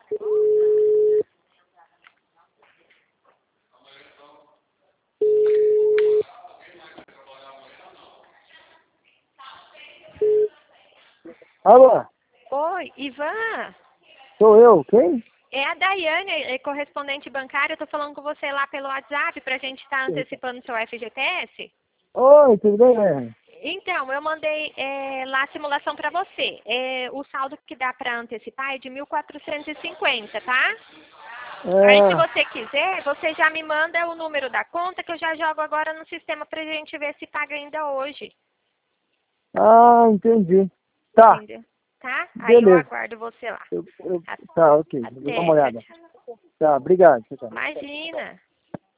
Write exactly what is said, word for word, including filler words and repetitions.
Alô? Oi, Ivan? Sou eu, quem? É a Daiane, é correspondente bancária. Eu tô falando com você lá pelo WhatsApp pra gente estar antecipando seu F G T S. Oi, tudo bem, né? Então, eu mandei é, lá a simulação pra você. É, o saldo que dá pra antecipar é de mil quatrocentos e cinquenta, tá? Aí, se É... você quiser, você já me manda o número da conta que eu já jogo agora no sistema pra gente ver se paga ainda hoje. Ah, entendi. Tá, Entendeu? Tá? Aí eu beleza. aguardo você lá. Eu, eu... A- Tá, ok. Eu vou dar uma Até, tchau, olhada. tchau. Tá, obrigado. Tchau, tchau. Imagina.